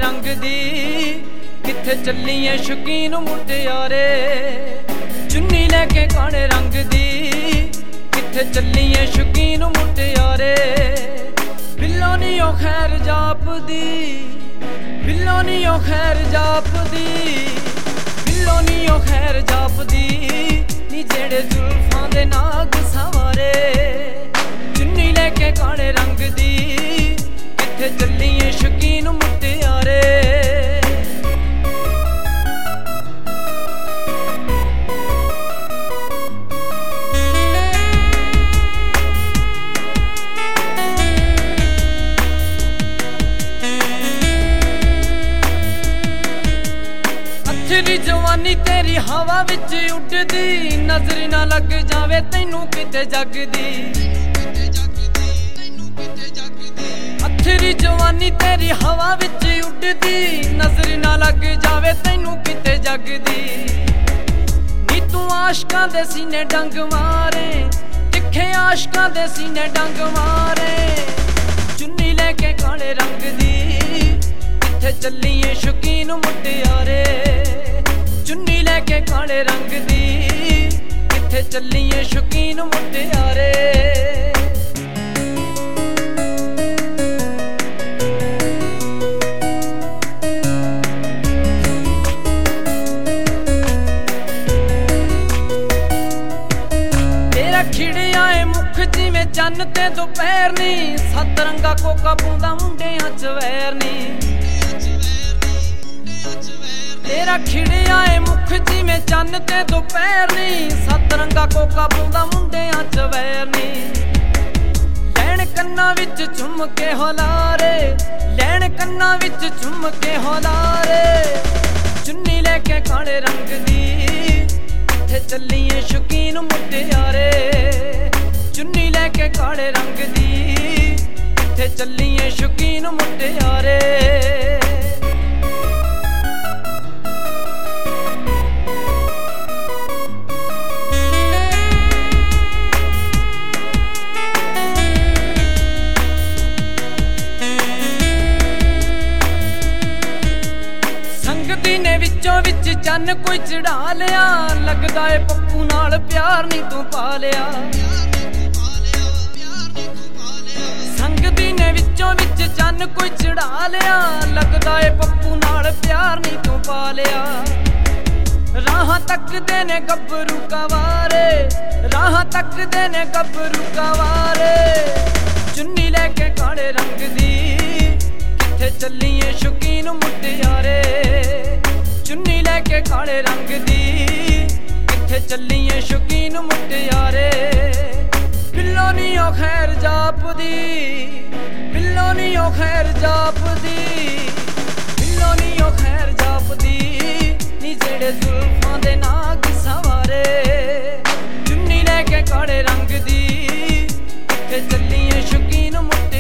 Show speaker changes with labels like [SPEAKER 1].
[SPEAKER 1] रंग दी किथे चलीए शौकीन मुटियारे। चुन्नी लैके काले रंग दी किथे चलीए शौकीन मुटियारे। बिल्लो नी ओ खैर जापदी, बिल्लो नी ओ खैर जापदी, बिल्लो नी ओ खैर जापदी नी जेड़े जुल्फां दे नाग सवारे। चुन्नी लैके काले रंग दी किथे चलीए शौकीन मुटियारे। अथरी जवानी तेरी हवा विच उड़दी, नजर ना लग जावे तैनू किते जगदी। अथरी जवानी तेरी हवा विच उड़दी, नजर ना लग जावे तैनू किते जगदी। नी तू आशकां दे सीने डंग मारे, तिखे आशकां दे सीने डंग मारे। चुन्नी लैके काले रंग दी किथे चलीए शौकीन मुटियारे। चुन्नी लैके काले रंग दी किथे चलीए शौकीन मुटियारे। तेरा खिड़िया है मुख जिवें चन्न ते दोपहर नी, सत रंगा कोका पूंदा मुंडियां च वैर नी। तेरा खिड़िया है मुख जिवें चन्न ते दोपहर नी, सत रंगा कोका पूंदा मुंडियां च वैर नी। लैण कन्ना विच झुमके होलारे, लैण कन्ना विच झुमके होलारे। चुन्नी लैके काले रंग दी किथे चलीए शौकीन मुटियारे। चुन्नी लैके काले रंग दी किथे चलीए शौकीन मुटियारे। संगती ने विचों विच चन्न कोई चढ़ा लिया, लगदा है पप्पू नाल प्यार नहीं तू पा लिया। संगती ने विचों विच चन्न कोई चढ़ा लिया, लगदा है पप्पू नाल प्यार नहीं तू पा लिया। राह तकदे ने गब्बरू कवारे, राह तकदे ने गब्बरू कवारे। चुन्नी लैके काले रंग दी किथे चलीए शौकीन मुटियारे। चुन्नी लैके काले रंग दी किथे चलीए शौकीन मुटियारे। बिल्लो नी ओ खैर जापदी, बिल्लो नी ओ खैर जापदी, बिल्लो नी ओ खैर जापदी नी जेड़े जुल्फां दे नाग सवारे। चुन्नी लैके काले रंग दी किथे चलीए शौकीन मुटियारे।